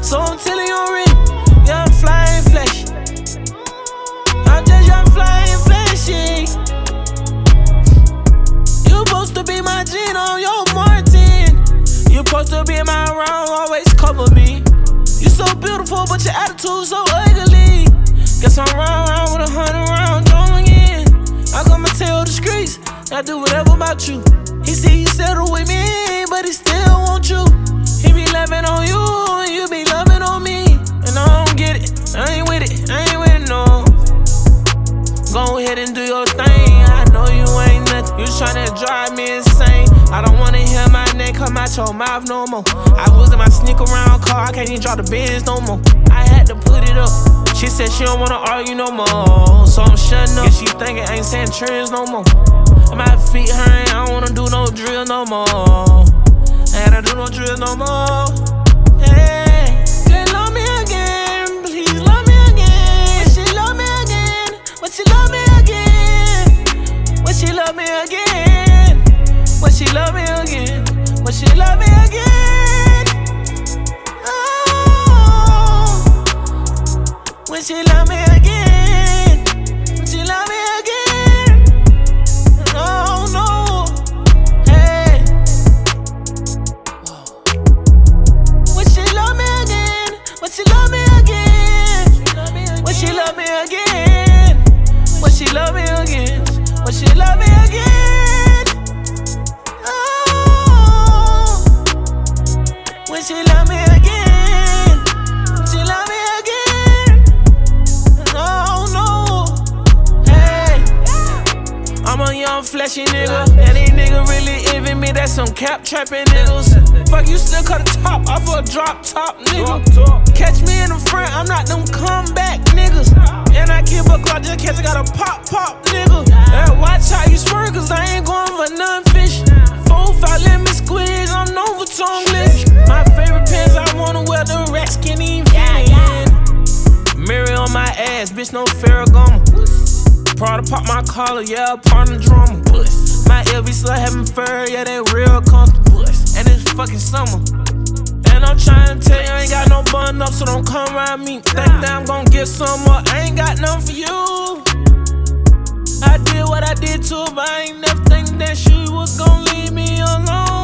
So I'm telling you already, yeah, I'm flying flashy. I'm just young flying flashy. You supposed to be my Gene on your Martin. You supposed to be in my round, always cover me. You so beautiful, but your attitude so ugly. Guess I'm round with 100 round drum again. I got my tail the streets, I do whatever about you. He see you settle with me, but he still want you. He be loving on you, and you be loving on me. And I don't get it, I ain't with it, no. Go ahead and do your thing, I know you ain't nothing. You tryna drive me insane. I don't wanna hear my name come out your mouth no more. I was in my sneak around car, I can't even drive the Benz no more. I had to put it up. She said she don't wanna argue no more, so I'm shutting up. She thinking I ain't saying trends no more. My feet hurt, I don't wanna do no drill no more. I gotta do no drill no more. Hey, just love me again, please love me again. But she love me again, but she love me again. But she love me again, but she love me again, but she love me again. Oh, when she love me again, when she love me again. No, no, hey. When she love me again, when she love me again, when she love me again, when she love me again, when she love me again. Oh, when she love me again, she love me again. No, no, hey. I'm a young flashy nigga, and these niggas really envy me. That's some cap trapping niggas. Fuck, you still cut the top off a drop top nigga. Catch me in the front, I'm not them comeback niggas. And I keep a clock just cause I got a pop nigga. And watch how you swerve, cause I ain't going for none fish. 4-5, let me squeeze, I'm known for tongueless. My favorite pants, I wanna wear the racks, can't even fit in. Mirror on my ass, bitch, no Ferragamo. Prada pop my collar, yeah, part of the drama. My LV slut having fur, yeah, they real comfortable. And it's fucking summer. And I'm trying to tell you, I ain't got no bun up, so don't come around me. Think that I'm gon' get some more, I ain't got nothing for you. I did what I did too, but I ain't never think that she was gon' leave me alone.